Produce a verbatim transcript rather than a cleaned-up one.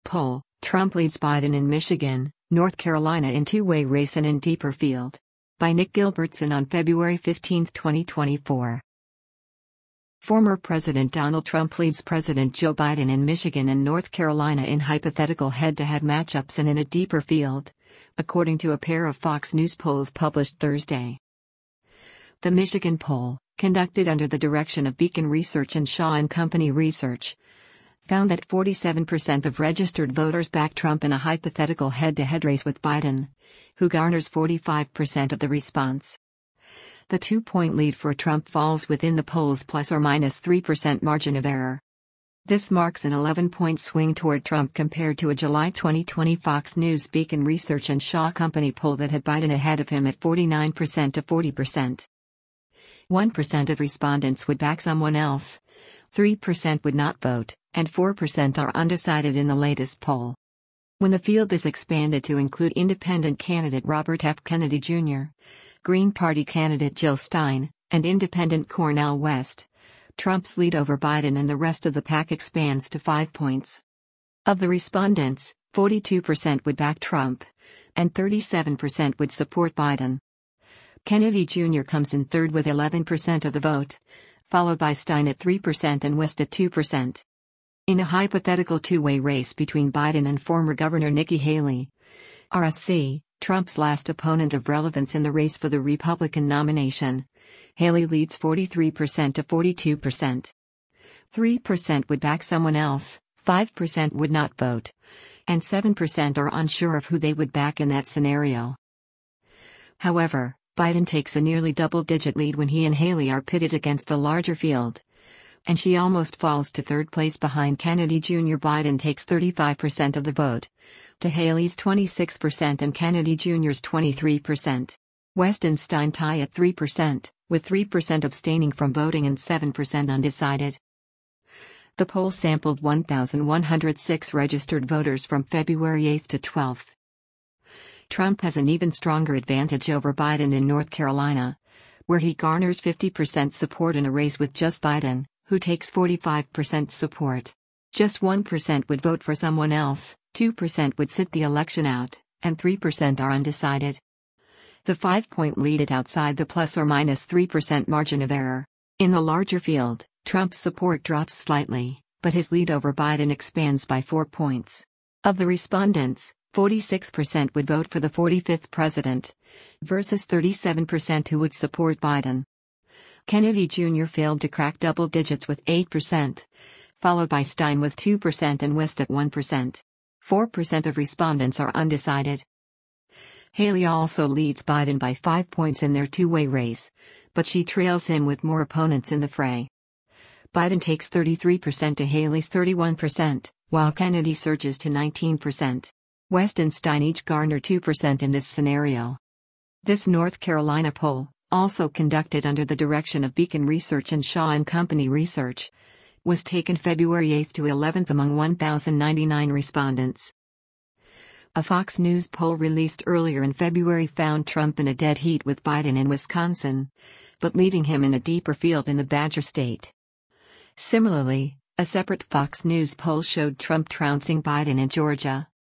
poll, Trump leads Biden in Michigan, North Carolina in two-way race and in deeper field. By Nick Gilbertson on February fifteenth, twenty twenty-four. Former President Donald Trump leads President Joe Biden in Michigan and North Carolina in hypothetical head-to-head matchups and in a deeper field, according to a pair of Fox News polls published Thursday. The Michigan poll, conducted under the direction of Beacon Research and Shaw and Company Research, found that forty-seven percent of registered voters back Trump in a hypothetical head-to-head race with Biden, who garners forty-five percent of the response. The two-point lead for Trump falls within the poll's plus or minus three percent margin of error. This marks an eleven-point swing toward Trump compared to a July twenty twenty Fox News Beacon Research and Shaw Company poll that had Biden ahead of him at forty-nine percent to forty percent. one percent of respondents would back someone else, three percent would not vote, and four percent are undecided in the latest poll. When the field is expanded to include independent candidate Robert F. Kennedy Junior, Green Party candidate Jill Stein, and independent Cornel West, Trump's lead over Biden and the rest of the pack expands to five points. Of the respondents, forty-two percent would back Trump, and thirty-seven percent would support Biden. Kennedy Junior comes in third with eleven percent of the vote, followed by Stein at three percent and West at two percent. In a hypothetical two-way race between Biden and former Governor Nikki Haley, R S C, Trump's last opponent of relevance in the race for the Republican nomination, Haley leads forty-three percent to forty-two percent. three percent would back someone else, five percent would not vote, and seven percent are unsure of who they would back in that scenario. However, Biden takes a nearly double-digit lead when he and Haley are pitted against a larger field, and she almost falls to third place behind Kennedy Junior Biden takes thirty-five percent of the vote, to Haley's twenty-six percent and Kennedy Junior's twenty-three percent. West and Stein tie at three percent, with three percent abstaining from voting and seven percent undecided. The poll sampled one thousand one hundred six registered voters from February eighth to twelfth. Trump has an even stronger advantage over Biden in North Carolina, where he garners fifty percent support in a race with just Biden, who takes forty-five percent support. Just one percent would vote for someone else, two percent would sit the election out, and three percent are undecided. The five-point lead is outside the plus or minus three percent margin of error. In the larger field, Trump's support drops slightly, but his lead over Biden expands by four points. Of the respondents, forty-six percent would vote for the forty-fifth president, versus thirty-seven percent who would support Biden. Kennedy Junior failed to crack double digits with eight percent, followed by Stein with two percent and West at one percent. four percent of respondents are undecided. Haley also leads Biden by five points in their two-way race, but she trails him with more opponents in the fray. Biden takes thirty-three percent to Haley's thirty-one percent, while Kennedy surges to nineteen percent. West and Stein each garner two percent in this scenario. This North Carolina poll, also conducted under the direction of Beacon Research and Shaw and Company Research, was taken February eighth to eleventh among one thousand ninety-nine respondents. A Fox News poll released earlier in February found Trump in a dead heat with Biden in Wisconsin, but leaving him in a deeper field in the Badger State. Similarly, a separate Fox News poll showed Trump trouncing Biden in Georgia,